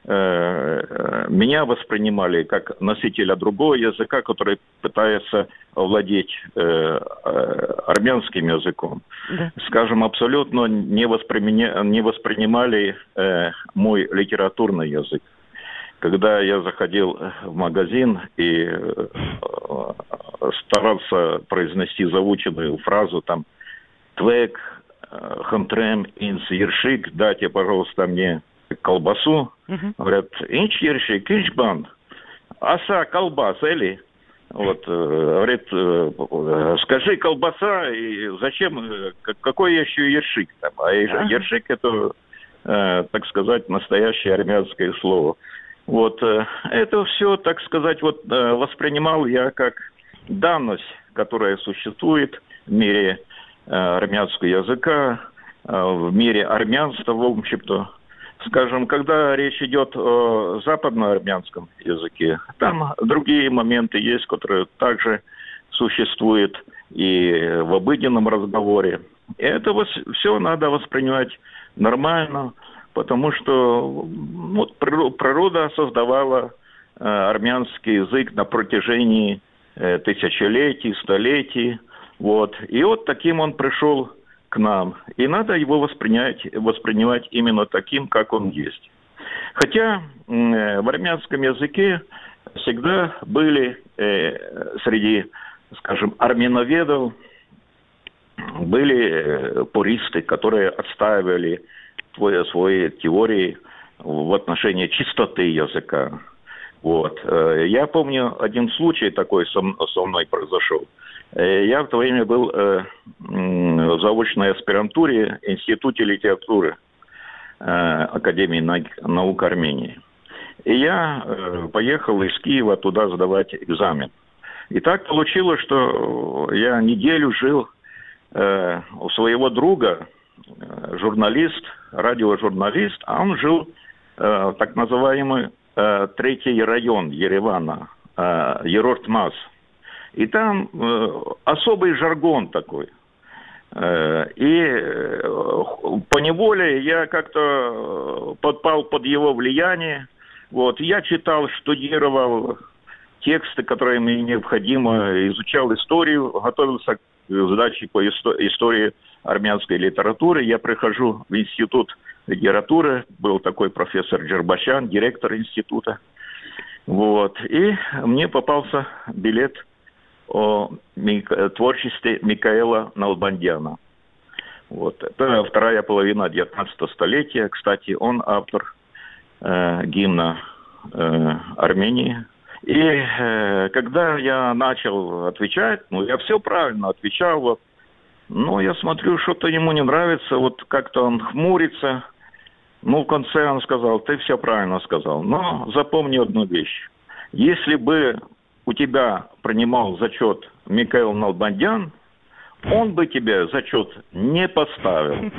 меня воспринимали как носителя другого языка, который пытается овладеть армянским языком. Да. Скажем, абсолютно не воспринимали мой литературный язык. Когда я заходил в магазин и старался произнести заученную фразу там «Твек, хантрем, инс, ершик, дайте, пожалуйста, мне колбасу». Говорят, инч ершик, инч бан, аса колбас, или? Вот, говорит, скажи колбаса, и зачем, какой еще ершик там? А ершик это, так сказать, настоящее армянское слово. Вот, это все, так сказать, вот воспринимал я как данность, которая существует в мире армянского языка, в мире армянства, в общем-то. Скажем, когда речь идет о западноармянском языке, там другие моменты есть, которые также существуют и в обыденном разговоре. И это все надо воспринимать нормально, потому что вот, природа создавала армянский язык на протяжении тысячелетий, столетий. Вот. И вот таким он пришел к нам. И надо его воспринимать именно таким, как он есть. Хотя в армянском языке всегда были среди, скажем, армяноведов, были пуристы, которые отстаивали свои теории в отношении чистоты языка. Вот. Я помню, один случай такой со мной произошел. Я в то время был в заочной аспирантуре в Институте литературы Академии наук Армении. И я поехал из Киева туда сдавать экзамен. И так получилось, что я неделю жил у своего друга, журналист, радиожурналист, а он жил в так называемый третий район Еревана, Ерортмас. И там особый жаргон такой. И поневоле я как-то подпал под его влияние. Вот. Я читал, штудировал тексты, которые мне необходимо, изучал историю, готовился к сдаче по истории армянской литературы. Я прихожу в институт литературы, был такой профессор Джербашян, директор института. Вот. И мне попался билет о творчестве Микаэла Налбандяна. Вот. Это вторая половина 19 столетия. Кстати, он автор гимна Армении. И когда я начал отвечать, я все правильно отвечал. Вот. Но я смотрю, что-то ему не нравится. Вот как-то он хмурится. В конце он сказал, ты все правильно сказал. Но запомни одну вещь. Если бы у тебя принимал зачет Микаэл Налбандян, он бы тебе зачет не поставил.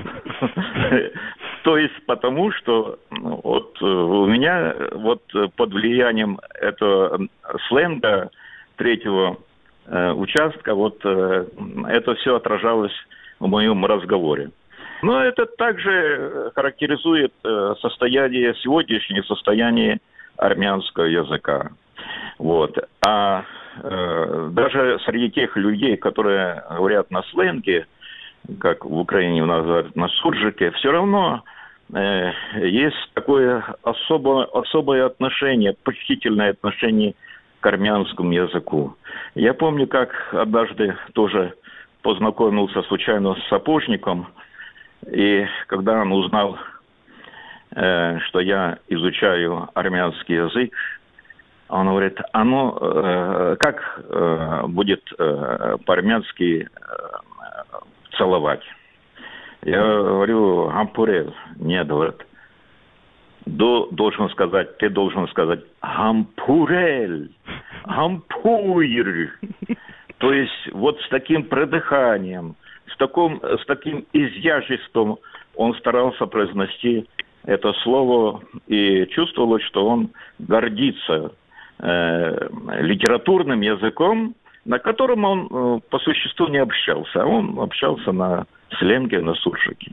То есть потому, что вот у меня вот под влиянием этого сленга третьего участка вот это все отражалось в моем разговоре. Но это также характеризует сегодняшнее состояние армянского языка. Вот. А даже среди тех людей, которые говорят на сленге, как в Украине у нас говорят на суржике, все равно есть такое особое отношение, почтительное отношение к армянскому языку. Я помню, как однажды тоже познакомился случайно с сапожником, и когда он узнал, что я изучаю армянский язык, он говорит, как будет по-армянски целовать? Я говорю, гампурел. Нет, говорит, ты должен сказать гампурель, гампуир. То есть вот с таким придыханием, с таким изяществом он старался произнести это слово и чувствовалось, что он гордится литературным языком, на котором он по существу не общался. Он общался на сленге, на суржике.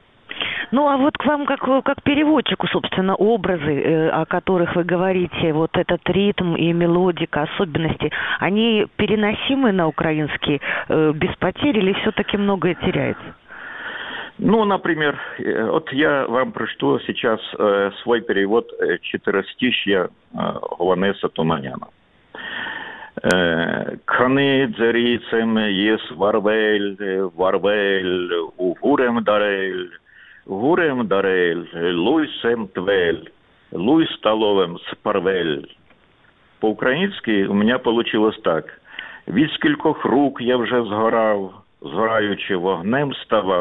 А вот к вам, как переводчику, собственно, образы, о которых вы говорите, вот этот ритм и мелодика, особенности, они переносимы на украинский без потерь или все-таки многое теряется? Например, вот я вам прочту сейчас свой перевод четверостишья Հովհաննես Թումանյանը. Քանի ձերից եմ ես վարվել ու հուր եմ դարել, լույս եմ տվել, լույս տալով եմ սփռվել, по-українськи у мене получилось так. Від скількох рук я вже згорав, згораючи вогнем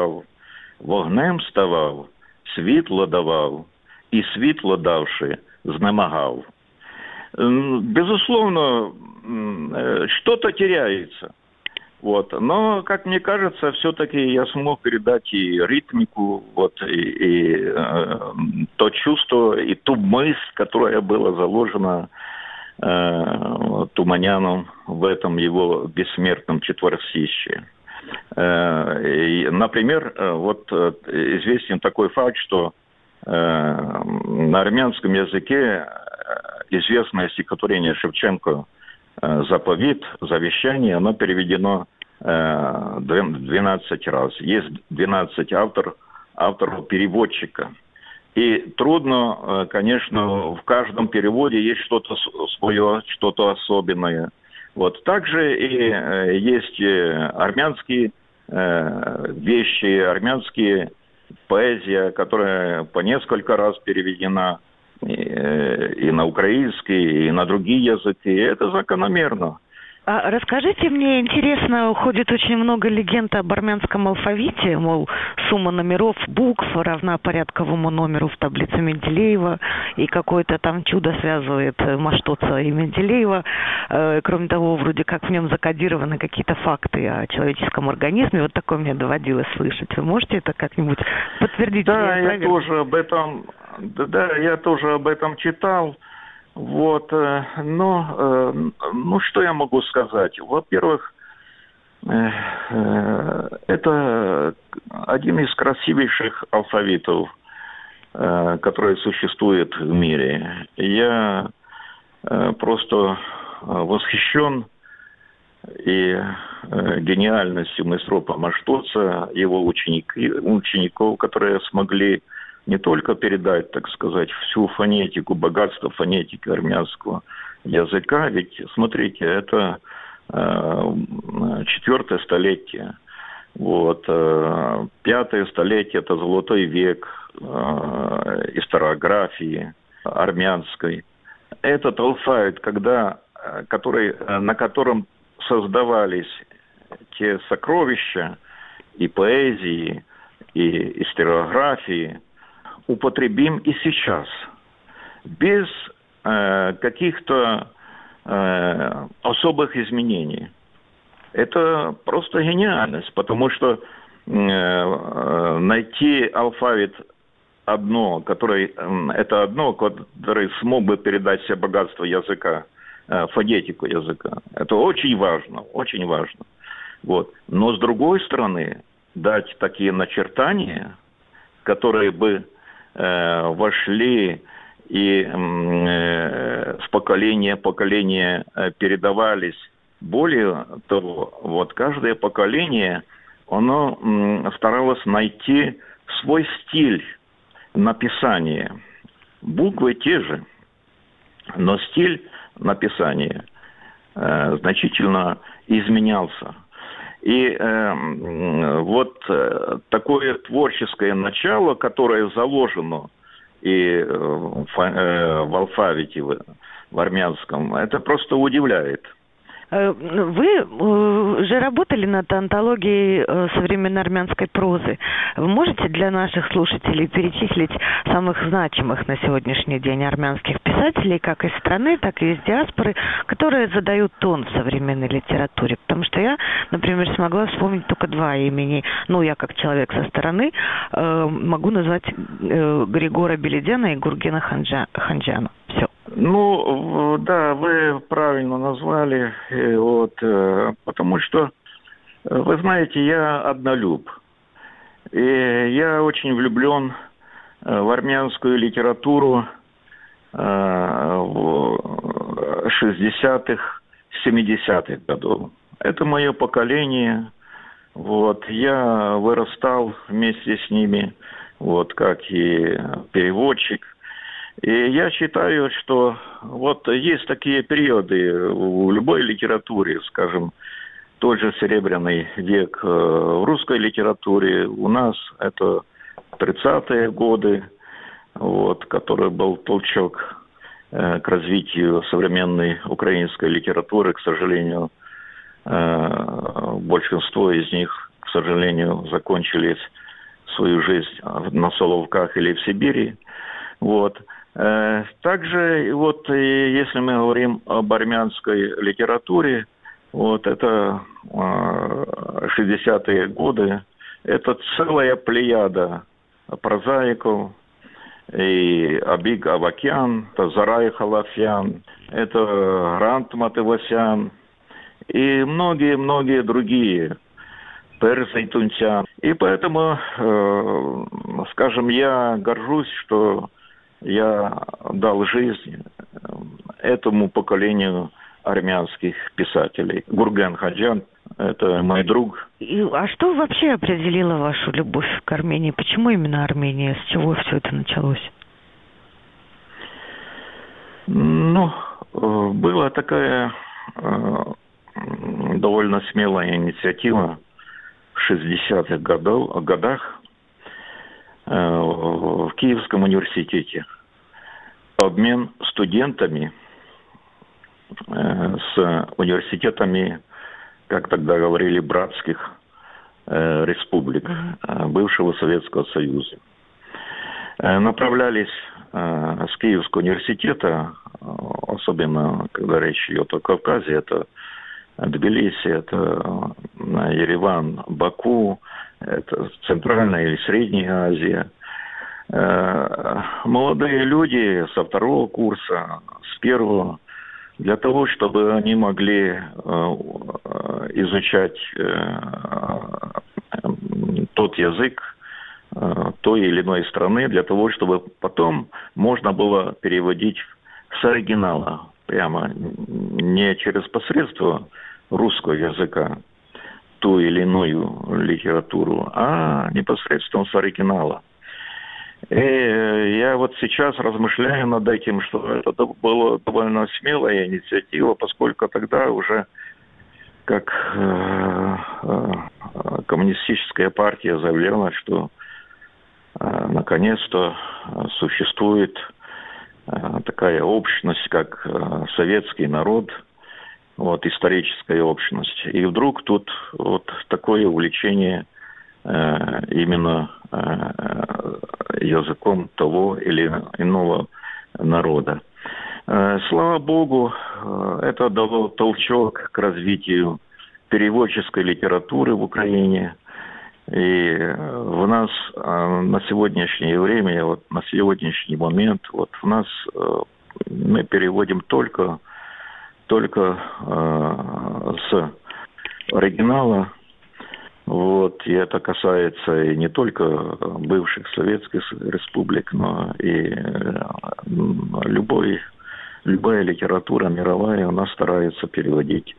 ставав, світло давав, і світло давши, знемагав. Безусловно, что-то теряется. Вот. Но, как мне кажется, все-таки я смог передать и ритмику, вот, и то чувство, и ту мысль, которая была заложена Туманяном в этом его бессмертном четверостище. Например, вот известен такой факт, что на армянском языке известное стихотворение Шевченко «Заповедь», «Завещание», оно переведено 12 раз. Есть 12 авторов-переводчика. И трудно, конечно, в каждом переводе есть что-то свое, что-то особенное. Вот. Также и есть армянские вещи, армянские поэзия, которая по несколько раз переведена и на украинский, и на другие языки. И это закономерно. А расскажите мне, интересно, ходит очень много легенд об армянском алфавите, мол, сумма номеров букв равна порядковому номеру в таблице Менделеева, и какое-то там чудо связывает Маштоца и Менделеева. Кроме того, вроде как в нем закодированы какие-то факты о человеческом организме. Вот такое мне доводилось слышать. Вы можете это как-нибудь подтвердить? Да, я тоже об этом читал. Вот, но, что я могу сказать? Во-первых, это один из красивейших алфавитов, который существует в мире. Я просто восхищен и гениальностью Месропа Маштоца, его учеников, которые смогли не только передать, так сказать, всю фонетику, богатство фонетики армянского языка, ведь, смотрите, это 4-е столетие, вот, 5-е столетие – это золотой век историографии армянской. Этот алфавит, на котором создавались те сокровища и поэзии, и историографии, употребим и сейчас, без каких-то особых изменений. Это просто гениальность, потому что найти алфавит который смог бы передать все богатство языка, фонетику языка, это очень важно, очень важно. Вот. Но с другой стороны, дать такие начертания, которые бы вошли и с поколения в поколение передавались. Более того, вот каждое поколение, оно старалось найти свой стиль написания. Буквы те же, но стиль написания значительно изменялся. И вот такое творческое начало, которое заложено и в алфавите, в армянском, это просто удивляет. Вы же работали над антологией современной армянской прозы. Вы можете для наших слушателей перечислить самых значимых на сегодняшний день армянских писателей, как из страны, так и из диаспоры, которые задают тон в современной литературе? Потому что я, например, смогла вспомнить только 2 имени. Ну, я как человек со стороны могу назвать Григора Беледяна и Гургена Ханджана. Все. Ну, да, вы правильно назвали, вот, потому что, вы знаете, я однолюб, и я очень влюблен в армянскую литературу 60-х, 70-х годов. Это мое поколение, вот, я вырастал вместе с ними, вот, как и переводчик. И я считаю, что вот есть такие периоды в любой литературе, скажем, тот же Серебряный век в русской литературе. У нас это 30-е годы, вот, который был толчок. к развитию современной украинской литературы. К сожалению, большинство из них, к сожалению, закончили свою жизнь на Соловках или в Сибири. Вот. Также, вот, если мы говорим об армянской литературе, вот это 60-е годы, это целая плеяда прозаиков, и Абиг Авакян, это Зарай Халафян, это Грант Матывасян и многие-многие другие, Персайтунтян. И поэтому, скажем, я горжусь, что я дал жизнь этому поколению армянских писателей. Гурген Хаджан – это мой друг. А что вообще определило вашу любовь к Армении? Почему именно Армения? С чего все это началось? Ну, была такая довольно смелая инициатива в 60-х годах в Киевском университете. Обмен студентами с университетами, как тогда говорили, братских республик бывшего Советского Союза. Направлялись с Киевского университета, особенно когда речь идет о Кавказе, это Тбилиси, это Ереван, Баку, это Центральная или Средняя Азия. Молодые люди со второго курса, с первого, для того, чтобы они могли изучать тот язык той или иной страны, для того, чтобы потом можно было переводить с оригинала, прямо не через посредство русского языка ту или иную литературу, а непосредственно с оригинала. И я вот сейчас размышляю над этим, что это была довольно смелая инициатива, поскольку тогда уже как коммунистическая партия заявляла, что наконец-то существует такая общность, как советский народ, вот, историческая общность. И вдруг тут вот такое увлечение именно языком того или иного народа. Слава Богу, это дало толчок к развитию переводческой литературы в Украине. И в нас на сегодняшнее время, вот на сегодняшний момент, вот в нас мы переводим только с оригинала. Вот, и это касается и не только бывших советских республик, но и любая литература мировая у нас старается переводить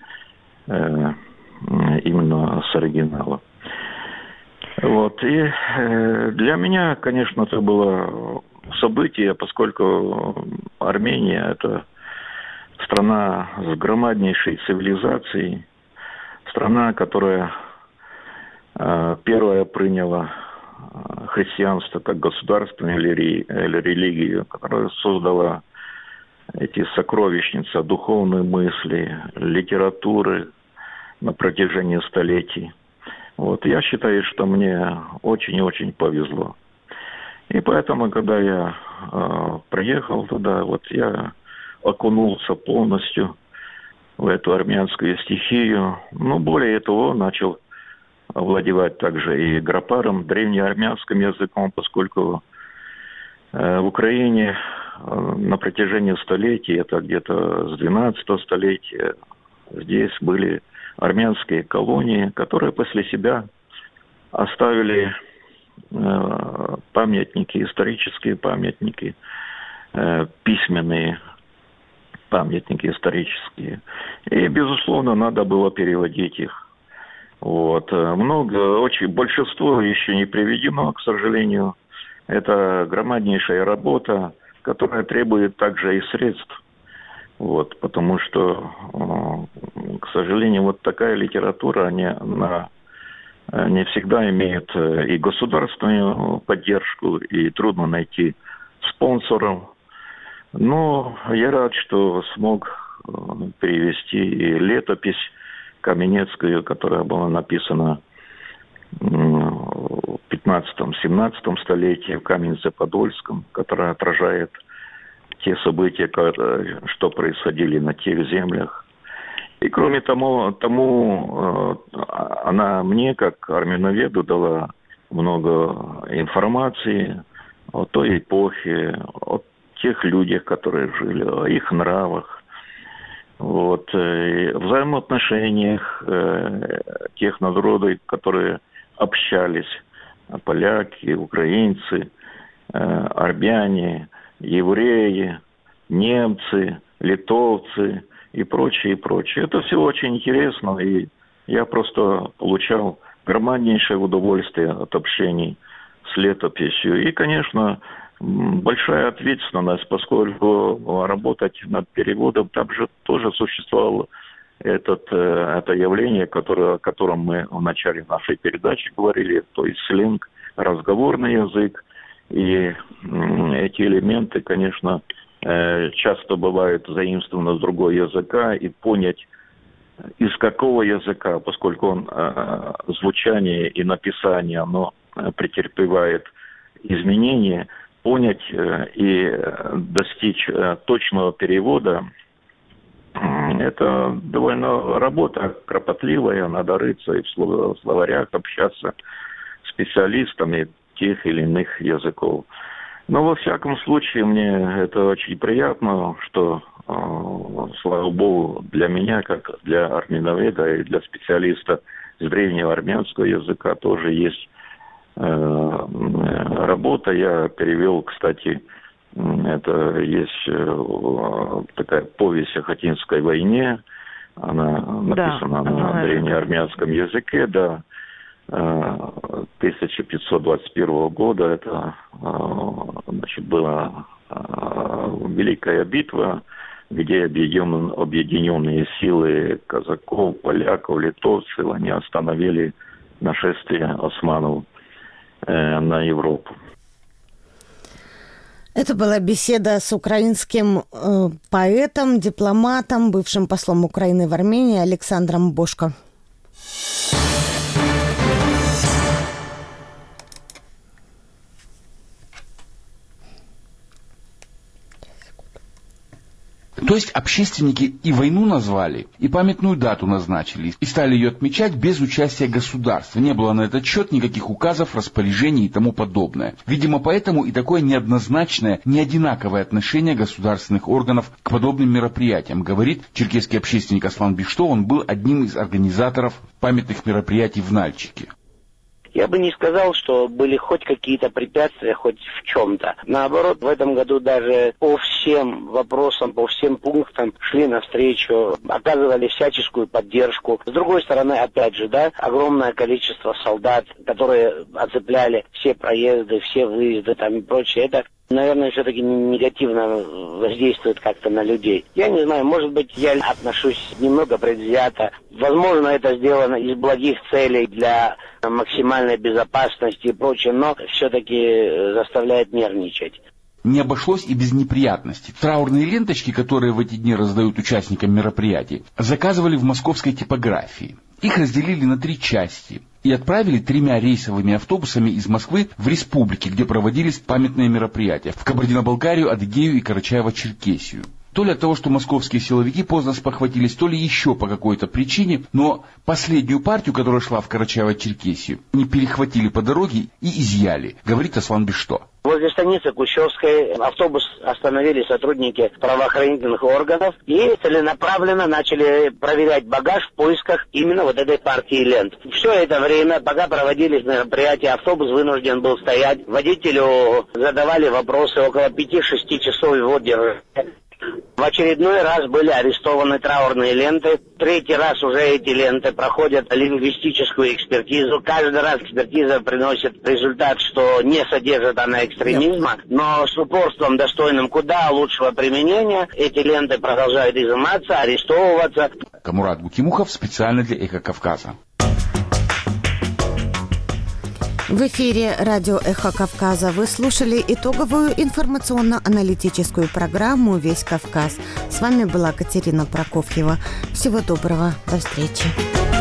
именно с оригинала. Вот, и для меня, конечно, это было событие, поскольку Армения – это страна с громаднейшей цивилизацией, страна, которая первая приняла христианство как государственную религию, которая создала эти сокровищницы духовной мысли, литературы на протяжении столетий. Вот, я считаю, что мне очень-очень повезло. И поэтому, когда я приехал туда, вот я окунулся полностью в эту армянскую стихию. Но более того, начал овладевать также и грапаром, древнеармянским языком, поскольку в Украине на протяжении столетий, это где-то с 12 столетия, здесь были армянские колонии, которые после себя оставили памятники, исторические памятники, письменные памятники исторические. И, безусловно, надо было переводить их. Вот. Большинство еще не приведено, к сожалению. Это громаднейшая работа, которая требует также и средств. Вот, потому что, к сожалению, вот такая литература, она не всегда имеет и государственную поддержку, и трудно найти спонсоров. Но я рад, что смог перевести и летопись Каменецкую, которая была написана в 15-17 столетии в Каменце-Подольском, которая отражает те события, что происходили на тех землях. И кроме того, она мне, как армяноведу, дала много информации о той эпохе, о тех людях, которые жили, о их нравах, взаимоотношениях тех народов, которые общались, поляки, украинцы, армяне, евреи, немцы, литовцы и прочее, и прочее. Это все очень интересно, и я просто получал громаднейшее удовольствие от общения с летописью. И, конечно, большая ответственность, поскольку работать над переводом, там же тоже существовало это явление, о котором мы в начале нашей передачи говорили, то есть сленг, разговорный язык. И эти элементы, конечно, часто бывают заимствованы с другого языка, и понять, из какого языка, поскольку звучание и написание, оно претерпевает изменения, понять и достичь точного перевода, это довольно работа кропотливая, надо рыться и в словарях общаться с специалистами тех или иных языков. Но во всяком случае мне это очень приятно, что, слава богу, для меня, как для армяноведа и для специалиста с древнего армянского языка тоже есть работа. Я перевел, кстати, это есть такая повесть о Хатинской войне. Она написана на древнеармянском языке, да. 1521 года. Это, значит, была великая битва, где объединенные силы казаков, поляков, литовцев, они остановили нашествие османов на Европу. Это была беседа с украинским поэтом, дипломатом, бывшим послом Украины в Армении Александром Бошко. То есть общественники и войну назвали, и памятную дату назначили, и стали ее отмечать без участия государства. Не было на этот счет никаких указов, распоряжений и тому подобное. Видимо, поэтому и такое неоднозначное, неодинаковое отношение государственных органов к подобным мероприятиям, говорит черкесский общественник Аслан Бишто. Он был одним из организаторов памятных мероприятий в Нальчике. Я бы не сказал, что были хоть какие-то препятствия, хоть в чем-то. Наоборот, в этом году даже по всем вопросам, по всем пунктам шли навстречу, оказывали всяческую поддержку. С другой стороны, опять же, да, огромное количество солдат, которые оцепляли все проезды, все выезды там и прочее. Это, наверное, все-таки негативно воздействует как-то на людей. Я не знаю, может быть, я отношусь немного предвзято. Возможно, это сделано из благих целей для максимальной безопасности и прочее, но все-таки заставляет нервничать. Не обошлось и без неприятностей. Траурные ленточки, которые в эти дни раздают участникам мероприятий, заказывали в московской типографии. Их разделили на 3 части и отправили 3 рейсовыми автобусами из Москвы в республики, где проводились памятные мероприятия, в Кабардино-Балкарию, Адыгею и Карачаево-Черкесию. То ли от того, что московские силовики поздно спохватились, то ли еще по какой-то причине, но последнюю партию, которая шла в Карачаево-Черкесию, они перехватили по дороге и изъяли, говорит Аслан Бишто. Возле станицы Кущевской автобус остановили сотрудники правоохранительных органов и целенаправленно начали проверять багаж в поисках именно вот этой партии лент. Все это время, пока проводились мероприятия, автобус вынужден был стоять. Водителю задавали вопросы около 5-6 часов его держали. В очередной раз были арестованы траурные ленты. 3-й раз уже эти ленты проходят лингвистическую экспертизу. Каждый раз экспертиза приносит результат, что не содержит она экстремизма, но с упорством, достойным куда лучшего применения, эти ленты продолжают изыматься, арестовываться. Камурат Букимухов специально для «Эхо Кавказа». В эфире радио «Эхо Кавказа» вы слушали итоговую информационно-аналитическую программу «Весь Кавказ». С вами была Катерина Прокофьева. Всего доброго. До встречи.